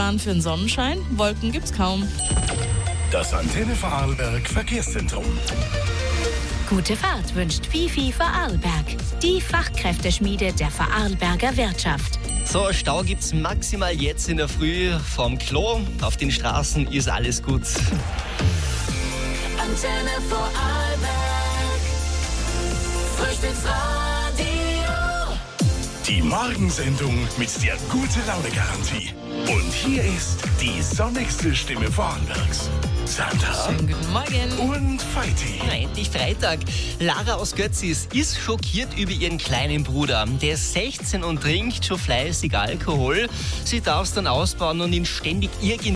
Autobahn für den Sonnenschein, Wolken gibt's kaum. Das Antenne Vorarlberg Verkehrszentrum. Gute Fahrt wünscht Fifi Vorarlberg, die Fachkräfteschmiede der Vorarlberger Wirtschaft. So, Stau gibt's maximal jetzt in der Früh vom Klo. Auf den Straßen ist alles gut. Antenne Vorarlberg, Frühstücksradio. Die Morgensendung mit der Gute-Laune-Garantie. Und hier ist die sonnigste Stimme Vorarlbergs. Sandra Schönen guten Morgen. und Feiti. Endlich Freitag. Lara aus Götzis ist schockiert über ihren kleinen Bruder. Der ist 16 und trinkt schon fleißig Alkohol. Sie darf es dann ausbauen und ihn ständig irgendwie